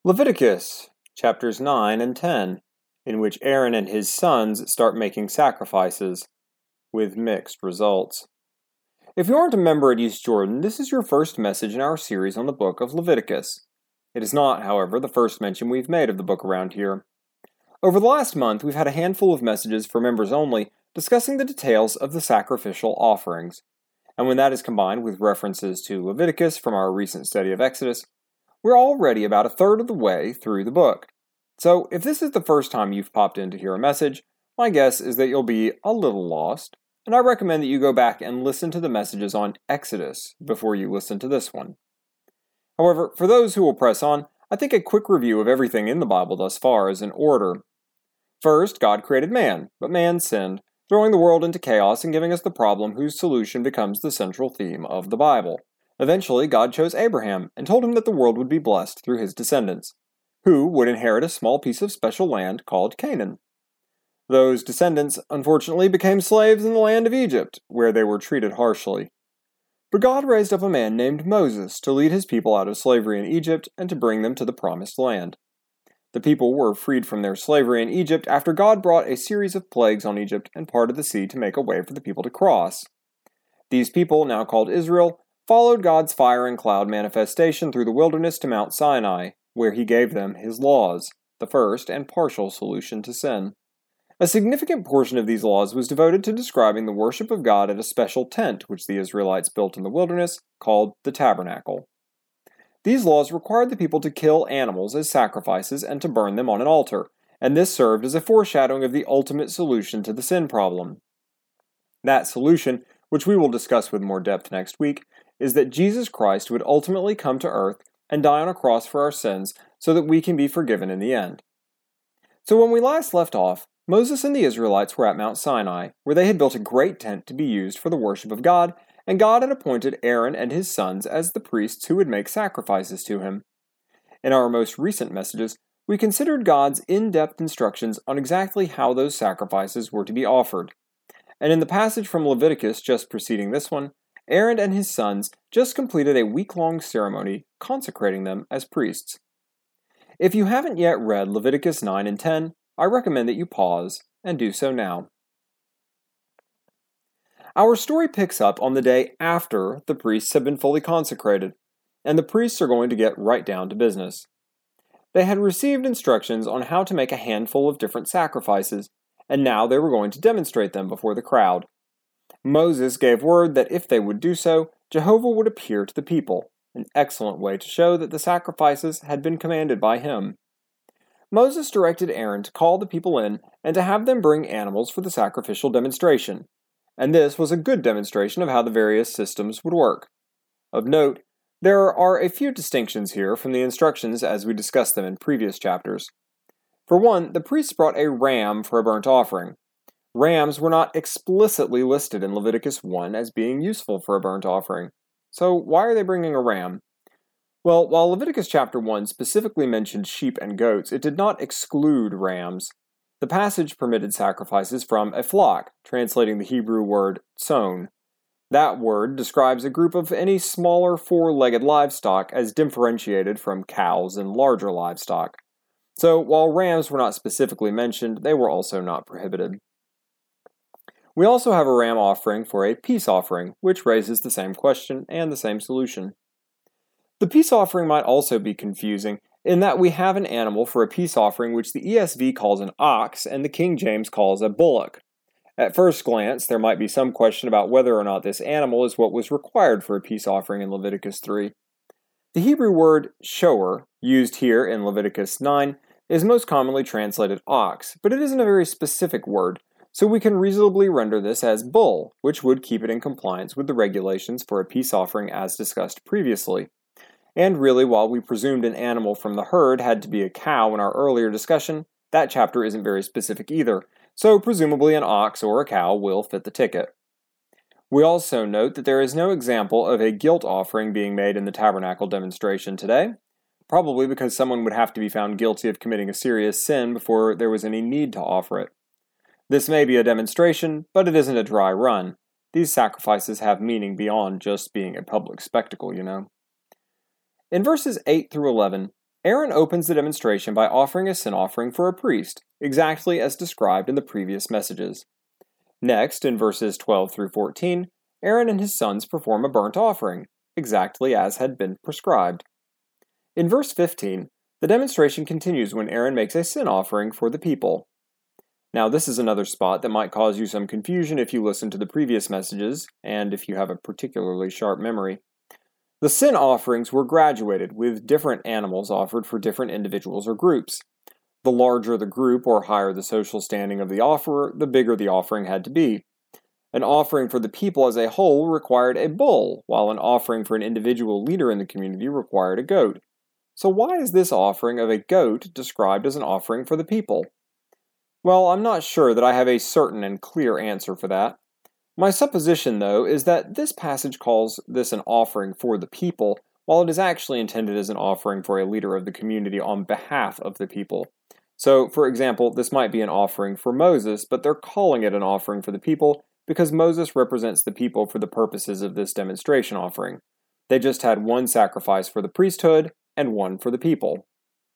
Leviticus, chapters 9 and 10, in which Aaron and his sons start making sacrifices, with mixed results. If you aren't a member at East Jordan, this is your first message in our series on the book of Leviticus. It is not, however, the first mention we've made of the book around here. Over the last month, we've had a handful of messages for members only discussing the details of the sacrificial offerings. And when that is combined with references to Leviticus from our recent study of Exodus, we're already about a third of the way through the book. So if this is the first time you've popped in to hear a message, my guess is that you'll be a little lost, and I recommend that you go back and listen to the messages on Exodus before you listen to this one. However, for those who will press on, I think a quick review of everything in the Bible thus far is in order. First, God created man, but man sinned, throwing the world into chaos and giving us the problem whose solution becomes the central theme of the Bible. Eventually, God chose Abraham and told him that the world would be blessed through his descendants, who would inherit a small piece of special land called Canaan. Those descendants, unfortunately, became slaves in the land of Egypt, where they were treated harshly. But God raised up a man named Moses to lead his people out of slavery in Egypt and to bring them to the promised land. The people were freed from their slavery in Egypt after God brought a series of plagues on Egypt and parted the sea to make a way for the people to cross. These people, now called Israel, followed God's fire and cloud manifestation through the wilderness to Mount Sinai, where he gave them his laws, the first and partial solution to sin. A significant portion of these laws was devoted to describing the worship of God at a special tent which the Israelites built in the wilderness, called the tabernacle. These laws required the people to kill animals as sacrifices and to burn them on an altar, and this served as a foreshadowing of the ultimate solution to the sin problem. That solution, which we will discuss with more depth next week, is that Jesus Christ would ultimately come to earth and die on a cross for our sins so that we can be forgiven in the end. So when we last left off, Moses and the Israelites were at Mount Sinai, where they had built a great tent to be used for the worship of God, and God had appointed Aaron and his sons as the priests who would make sacrifices to him. In our most recent messages, we considered God's in-depth instructions on exactly how those sacrifices were to be offered. And in the passage from Leviticus just preceding this one, Aaron and his sons just completed a week-long ceremony consecrating them as priests. If you haven't yet read Leviticus 9 and 10, I recommend that you pause and do so now. Our story picks up on the day after the priests have been fully consecrated, and the priests are going to get right down to business. They had received instructions on how to make a handful of different sacrifices, and now they were going to demonstrate them before the crowd. Moses gave word that if they would do so, Jehovah would appear to the people, an excellent way to show that the sacrifices had been commanded by him. Moses directed Aaron to call the people in and to have them bring animals for the sacrificial demonstration, and this was a good demonstration of how the various systems would work. Of note, there are a few distinctions here from the instructions as we discussed them in previous chapters. For one, the priests brought a ram for a burnt offering. Rams were not explicitly listed in Leviticus 1 as being useful for a burnt offering. So why are they bringing a ram? Well, while Leviticus chapter 1 specifically mentioned sheep and goats, it did not exclude rams. The passage permitted sacrifices from a flock, translating the Hebrew word tson. That word describes a group of any smaller four-legged livestock as differentiated from cows and larger livestock. So while rams were not specifically mentioned, they were also not prohibited. We also have a ram offering for a peace offering, which raises the same question and the same solution. The peace offering might also be confusing, in that we have an animal for a peace offering which the ESV calls an ox and the King James calls a bullock. At first glance, there might be some question about whether or not this animal is what was required for a peace offering in Leviticus 3. The Hebrew word shoer, used here in Leviticus 9, is most commonly translated ox, but it isn't a very specific word, so we can reasonably render this as bull, which would keep it in compliance with the regulations for a peace offering as discussed previously. And really, while we presumed an animal from the herd had to be a cow in our earlier discussion, that chapter isn't very specific either, so presumably an ox or a cow will fit the ticket. We also note that there is no example of a guilt offering being made in the tabernacle demonstration today, probably because someone would have to be found guilty of committing a serious sin before there was any need to offer it. This may be a demonstration, but it isn't a dry run. These sacrifices have meaning beyond just being a public spectacle, you know. In verses 8 through 11, Aaron opens the demonstration by offering a sin offering for a priest, exactly as described in the previous messages. Next, in verses 12 through 14, Aaron and his sons perform a burnt offering, exactly as had been prescribed. In verse 15, the demonstration continues when Aaron makes a sin offering for the people. Now, this is another spot that might cause you some confusion if you listen to the previous messages, and if you have a particularly sharp memory. The sin offerings were graduated, with different animals offered for different individuals or groups. The larger the group or higher the social standing of the offerer, the bigger the offering had to be. An offering for the people as a whole required a bull, while an offering for an individual leader in the community required a goat. So why is this offering of a goat described as an offering for the people? Well, I'm not sure that I have a certain and clear answer for that. My supposition, though, is that this passage calls this an offering for the people, while it is actually intended as an offering for a leader of the community on behalf of the people. So, for example, this might be an offering for Moses, but they're calling it an offering for the people because Moses represents the people for the purposes of this demonstration offering. They just had one sacrifice for the priesthood and one for the people.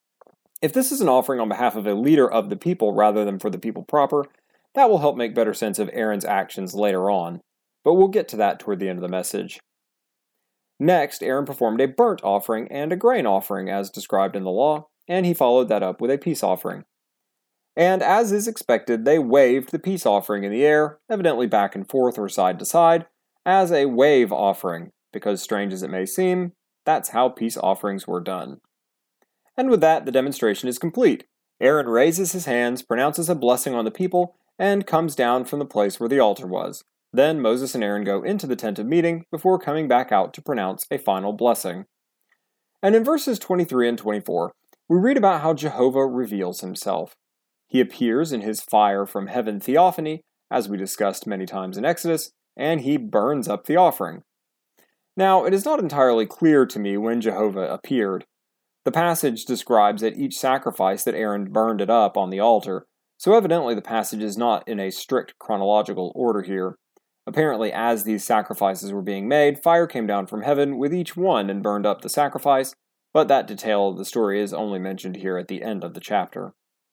If this is an offering on behalf of a leader of the people rather than for the people proper, that will help make better sense of Aaron's actions later on, but we'll get to that toward the end of the message. Next, Aaron performed a burnt offering and a grain offering as described in the law, and he followed that up with a peace offering. And as is expected, they waved the peace offering in the air, evidently back and forth or side to side, as a wave offering, because strange as it may seem, that's how peace offerings were done. And with that, the demonstration is complete. Aaron raises his hands, pronounces a blessing on the people, and comes down from the place where the altar was. Then Moses and Aaron go into the tent of meeting before coming back out to pronounce a final blessing. And in verses 23 and 24, we read about how Jehovah reveals himself. He appears in his fire from heaven theophany, as we discussed many times in Exodus, and he burns up the offering. Now, it is not entirely clear to me when Jehovah appeared. The passage describes at each sacrifice that Aaron burned it up on the altar, so evidently the passage is not in a strict chronological order here. Apparently, as these sacrifices were being made, fire came down from heaven with each one and burned up the sacrifice, but that detail of the story is only mentioned here at the end of the chapter.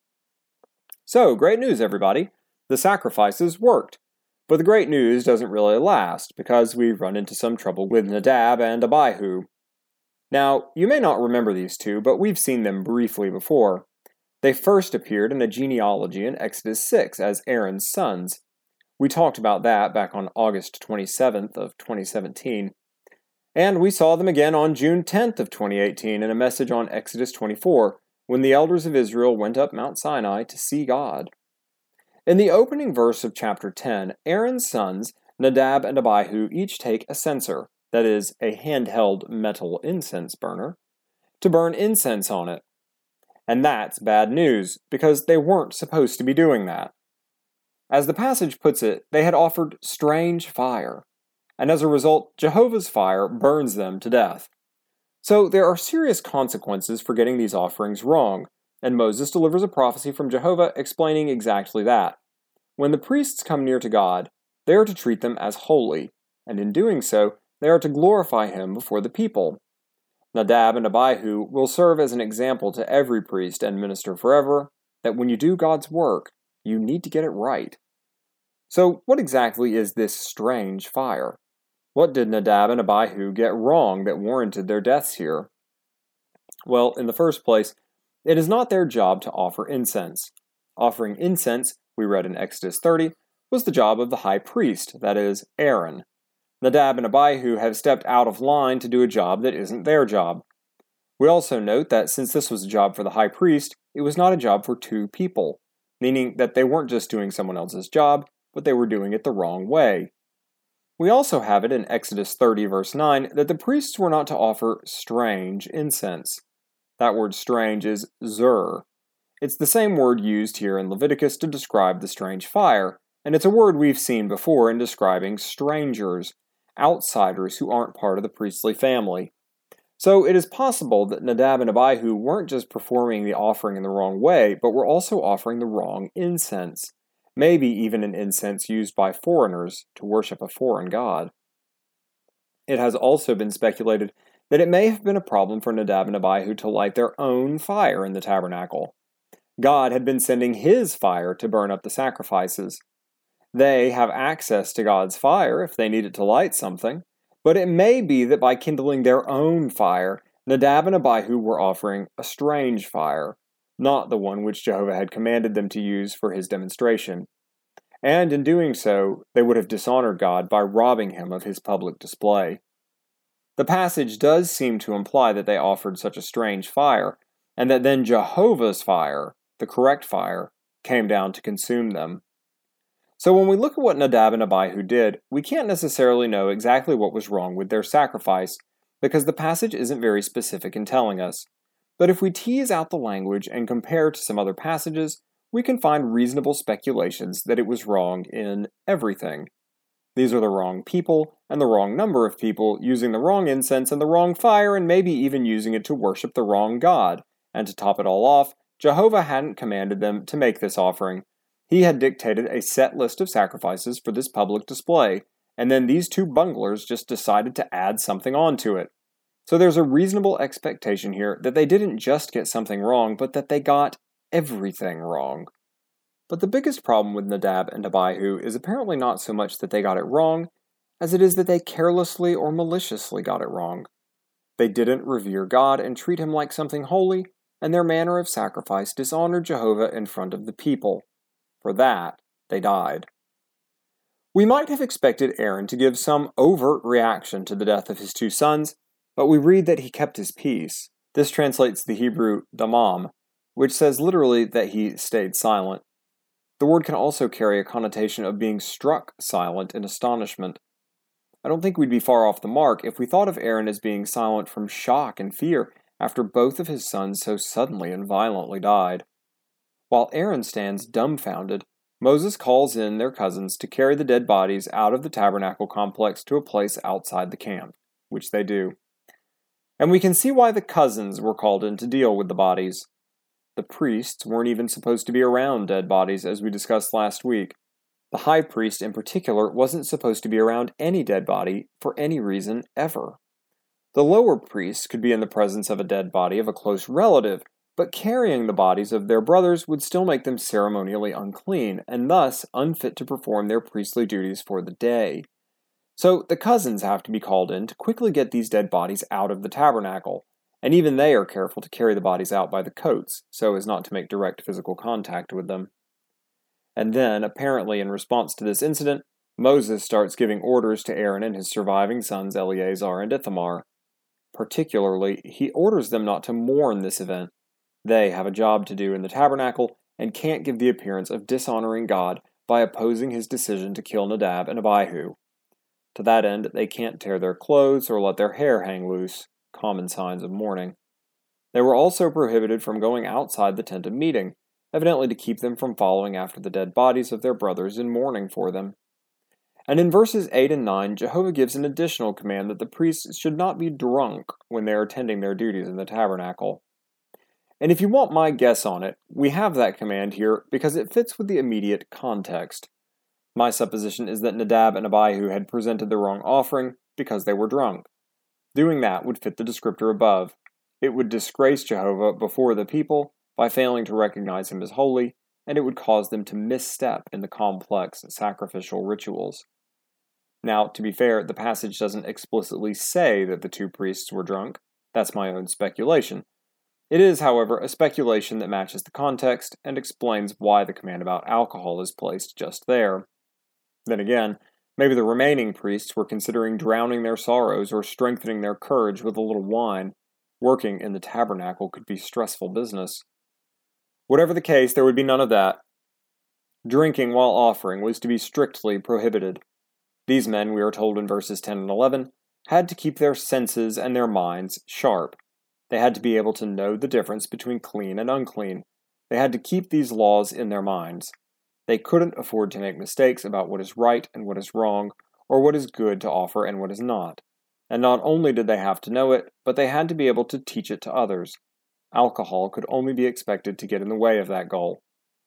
So, great news, everybody! The sacrifices worked. But the great news doesn't really last, because we run into some trouble with Nadab and Abihu. Now, you may not remember these two, but we've seen them briefly before. They first appeared in a genealogy in Exodus 6 as Aaron's sons. We talked about that back on August 27th of 2017. And we saw them again on June 10th of 2018 in a message on Exodus 24, when the elders of Israel went up Mount Sinai to see God. In the opening verse of chapter 10, Aaron's sons, Nadab and Abihu, each take a censer, that is, a handheld metal incense burner, to burn incense on it. And that's bad news, because they weren't supposed to be doing that. As the passage puts it, they had offered strange fire, and as a result, Jehovah's fire burns them to death. So there are serious consequences for getting these offerings wrong, and Moses delivers a prophecy from Jehovah explaining exactly that. When the priests come near to God, they are to treat them as holy, and in doing so, they are to glorify him before the people. Nadab and Abihu will serve as an example to every priest and minister forever that when you do God's work, you need to get it right. So, what exactly is this strange fire? What did Nadab and Abihu get wrong that warranted their deaths here? Well, in the first place, it is not their job to offer incense. Offering incense, we read in Exodus 30, was the job of the high priest, that is, Aaron. Nadab and Abihu have stepped out of line to do a job that isn't their job. We also note that since this was a job for the high priest, it was not a job for two people, meaning that they weren't just doing someone else's job, but they were doing it the wrong way. We also have it in Exodus 30 verse 9 that the priests were not to offer strange incense. That word strange is zur. It's the same word used here in Leviticus to describe the strange fire, and it's a word we've seen before in describing strangers, outsiders who aren't part of the priestly family. So it is possible that Nadab and Abihu weren't just performing the offering in the wrong way, but were also offering the wrong incense. Maybe even an incense used by foreigners to worship a foreign god. It has also been speculated that it may have been a problem for Nadab and Abihu to light their own fire in the tabernacle. God had been sending his fire to burn up the sacrifices. They have access to God's fire if they need it to light something, but it may be that by kindling their own fire, Nadab and Abihu were offering a strange fire, not the one which Jehovah had commanded them to use for his demonstration. And in doing so, they would have dishonored God by robbing him of his public display. The passage does seem to imply that they offered such a strange fire, and that then Jehovah's fire, the correct fire, came down to consume them. So when we look at what Nadab and Abihu did, we can't necessarily know exactly what was wrong with their sacrifice, because the passage isn't very specific in telling us. But if we tease out the language and compare to some other passages, we can find reasonable speculations that it was wrong in everything. These are the wrong people, and the wrong number of people, using the wrong incense and the wrong fire, and maybe even using it to worship the wrong God. And to top it all off, Jehovah hadn't commanded them to make this offering. He had dictated a set list of sacrifices for this public display, and then these two bunglers just decided to add something onto it. So there's a reasonable expectation here that they didn't just get something wrong, but that they got everything wrong. But the biggest problem with Nadab and Abihu is apparently not so much that they got it wrong, as it is that they carelessly or maliciously got it wrong. They didn't revere God and treat him like something holy, and their manner of sacrifice dishonored Jehovah in front of the people. For that, they died. We might have expected Aaron to give some overt reaction to the death of his two sons, but we read that he kept his peace. This translates the Hebrew damam, which says literally that he stayed silent. The word can also carry a connotation of being struck silent in astonishment. I don't think we'd be far off the mark if we thought of Aaron as being silent from shock and fear after both of his sons so suddenly and violently died. While Aaron stands dumbfounded, Moses calls in their cousins to carry the dead bodies out of the tabernacle complex to a place outside the camp, which they do. And we can see why the cousins were called in to deal with the bodies. The priests weren't even supposed to be around dead bodies, as we discussed last week. The high priest, in particular, wasn't supposed to be around any dead body for any reason ever. The lower priests could be in the presence of a dead body of a close relative, but carrying the bodies of their brothers would still make them ceremonially unclean, and thus unfit to perform their priestly duties for the day. So the cousins have to be called in to quickly get these dead bodies out of the tabernacle, and even they are careful to carry the bodies out by the coats, so as not to make direct physical contact with them. And then, apparently in response to this incident, Moses starts giving orders to Aaron and his surviving sons Eleazar and Ithamar. Particularly, he orders them not to mourn this event. They have a job to do in the tabernacle and can't give the appearance of dishonoring God by opposing his decision to kill Nadab and Abihu. To that end, they can't tear their clothes or let their hair hang loose, common signs of mourning. They were also prohibited from going outside the tent of meeting, evidently to keep them from following after the dead bodies of their brothers in mourning for them. And in verses 8 and 9, Jehovah gives an additional command that the priests should not be drunk when they are attending their duties in the tabernacle. And if you want my guess on it, we have that command here because it fits with the immediate context. My supposition is that Nadab and Abihu had presented the wrong offering because they were drunk. Doing that would fit the descriptor above. It would disgrace Jehovah before the people by failing to recognize him as holy, and it would cause them to misstep in the complex sacrificial rituals. Now, to be fair, the passage doesn't explicitly say that the two priests were drunk. That's my own speculation. It is, however, a speculation that matches the context and explains why the command about alcohol is placed just there. Then again, maybe the remaining priests were considering drowning their sorrows or strengthening their courage with a little wine. Working in the tabernacle could be stressful business. Whatever the case, there would be none of that. Drinking while offering was to be strictly prohibited. These men, we are told in verses 10 and 11, had to keep their senses and their minds sharp. They had to be able to know the difference between clean and unclean. They had to keep these laws in their minds. They couldn't afford to make mistakes about what is right and what is wrong, or what is good to offer and what is not. And not only did they have to know it, but they had to be able to teach it to others. Alcohol could only be expected to get in the way of that goal.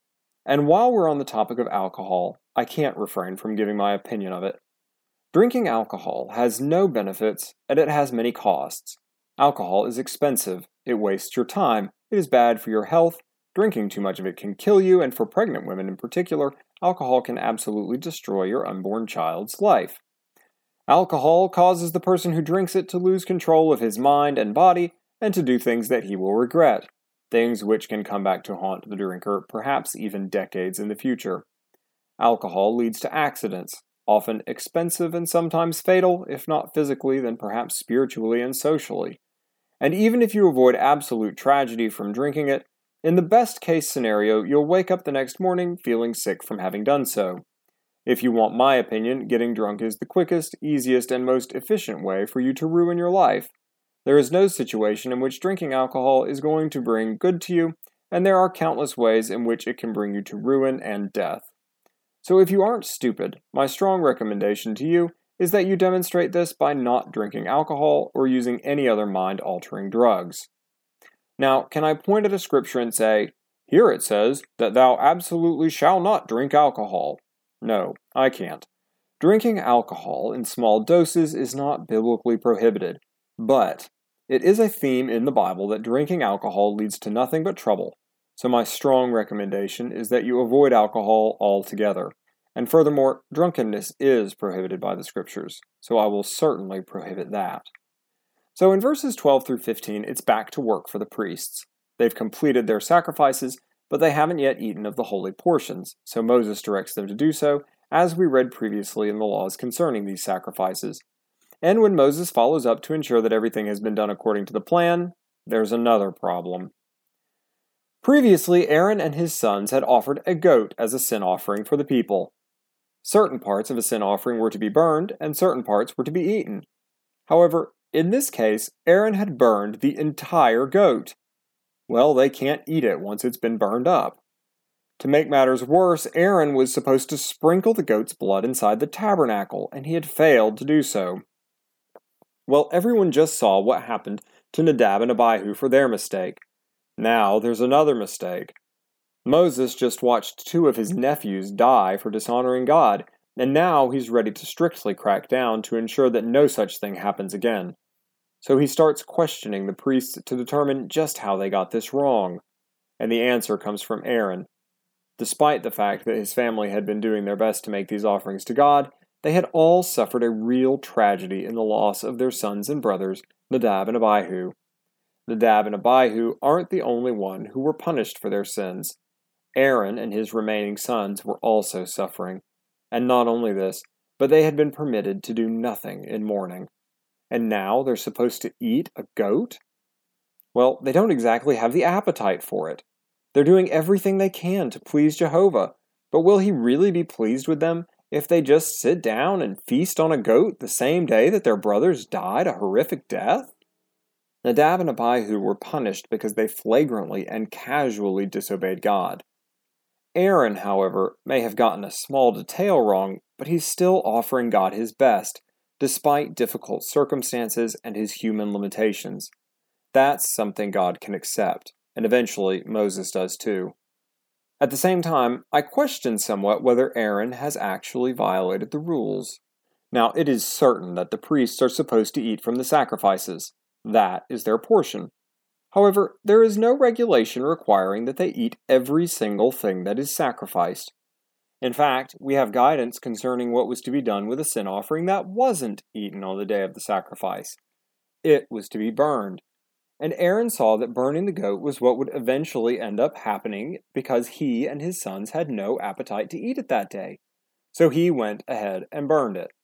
And while we're on the topic of alcohol, I can't refrain from giving my opinion of it. Drinking alcohol has no benefits, and it has many costs. Alcohol is expensive. It wastes your time. It is bad for your health. Drinking too much of it can kill you, and for pregnant women in particular, alcohol can absolutely destroy your unborn child's life. Alcohol causes the person who drinks it to lose control of his mind and body and to do things that he will regret, things which can come back to haunt the drinker perhaps even decades in the future. Alcohol leads to accidents, often expensive and sometimes fatal, if not physically, then perhaps spiritually and socially. And even if you avoid absolute tragedy from drinking it, in the best case scenario, you'll wake up the next morning feeling sick from having done so. If you want my opinion, getting drunk is the quickest, easiest, and most efficient way for you to ruin your life. There is no situation in which drinking alcohol is going to bring good to you, and there are countless ways in which it can bring you to ruin and death. So if you aren't stupid, my strong recommendation to you is that you demonstrate this by not drinking alcohol or using any other mind-altering drugs. Now, can I point at a scripture and say, "Here it says that thou absolutely shall not drink alcohol"? No, I can't. Drinking alcohol in small doses is not biblically prohibited, but it is a theme in the Bible that drinking alcohol leads to nothing but trouble. So my strong recommendation is that you avoid alcohol altogether. And furthermore, drunkenness is prohibited by the scriptures, so I will certainly prohibit that. So in verses 12 through 15, it's back to work for the priests. They've completed their sacrifices, but they haven't yet eaten of the holy portions, so Moses directs them to do so, as we read previously in the laws concerning these sacrifices. And when Moses follows up to ensure that everything has been done according to the plan, there's another problem. Previously, Aaron and his sons had offered a goat as a sin offering for the people. Certain parts of a sin offering were to be burned, and certain parts were to be eaten. However, in this case, Aaron had burned the entire goat. Well, they can't eat it once it's been burned up. To make matters worse, Aaron was supposed to sprinkle the goat's blood inside the tabernacle, and he had failed to do so. Well, everyone just saw what happened to Nadab and Abihu for their mistake. Now there's another mistake. Moses just watched two of his nephews die for dishonoring God, and now he's ready to strictly crack down to ensure that no such thing happens again. So he starts questioning the priests to determine just how they got this wrong. And the answer comes from Aaron. Despite the fact that his family had been doing their best to make these offerings to God, they had all suffered a real tragedy in the loss of their sons and brothers, Nadab and Abihu. Nadab and Abihu aren't the only one who were punished for their sins. Aaron and his remaining sons were also suffering. And not only this, but they had been permitted to do nothing in mourning. And now they're supposed to eat a goat? Well, they don't exactly have the appetite for it. They're doing everything they can to please Jehovah, but will he really be pleased with them if they just sit down and feast on a goat the same day that their brothers died a horrific death? Nadab and Abihu were punished because they flagrantly and casually disobeyed God. Aaron, however, may have gotten a small detail wrong, but he's still offering God his best, despite difficult circumstances and his human limitations. That's something God can accept, and eventually Moses does too. At the same time, I question somewhat whether Aaron has actually violated the rules. Now, it is certain that the priests are supposed to eat from the sacrifices. That is their portion. However, there is no regulation requiring that they eat every single thing that is sacrificed. In fact, we have guidance concerning what was to be done with a sin offering that wasn't eaten on the day of the sacrifice. It was to be burned. And Aaron saw that burning the goat was what would eventually end up happening because he and his sons had no appetite to eat it that day. So he went ahead and burned it.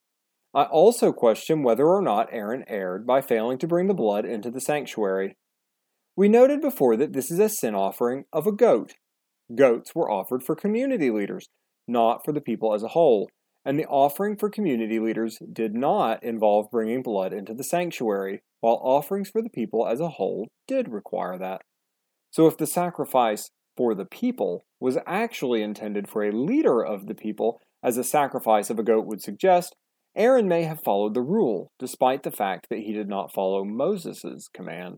I also question whether or not Aaron erred by failing to bring the blood into the sanctuary. We noted before that this is a sin offering of a goat. Goats were offered for community leaders, not for the people as a whole, and the offering for community leaders did not involve bringing blood into the sanctuary, while offerings for the people as a whole did require that. So if the sacrifice for the people was actually intended for a leader of the people, as a sacrifice of a goat would suggest, Aaron may have followed the rule, despite the fact that he did not follow Moses' command.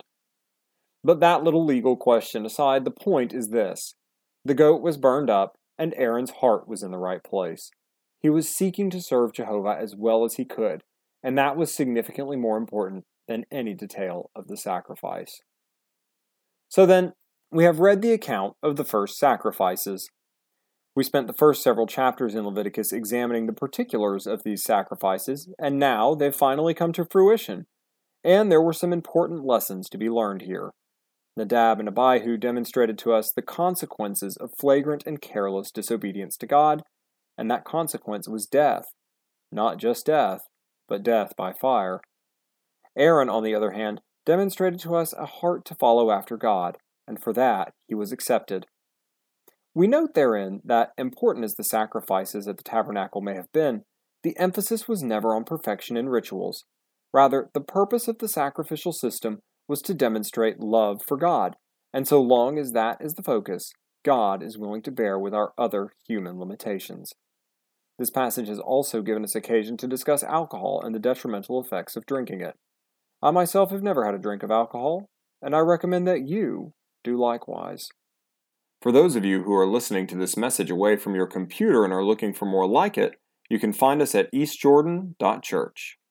But that little legal question aside, the point is this. The goat was burned up, and Aaron's heart was in the right place. He was seeking to serve Jehovah as well as he could, and that was significantly more important than any detail of the sacrifice. So then, we have read the account of the first sacrifices. We spent the first several chapters in Leviticus examining the particulars of these sacrifices, and now they've finally come to fruition. And there were some important lessons to be learned here. Nadab and Abihu demonstrated to us the consequences of flagrant and careless disobedience to God, and that consequence was death. Not just death, but death by fire. Aaron, on the other hand, demonstrated to us a heart to follow after God, and for that he was accepted. We note therein that, important as the sacrifices at the tabernacle may have been, the emphasis was never on perfection in rituals. Rather, the purpose of the sacrificial system was to demonstrate love for God, and so long as that is the focus, God is willing to bear with our other human limitations. This passage has also given us occasion to discuss alcohol and the detrimental effects of drinking it. I myself have never had a drink of alcohol, and I recommend that you do likewise. For those of you who are listening to this message away from your computer and are looking for more like it, you can find us at eastjordan.church.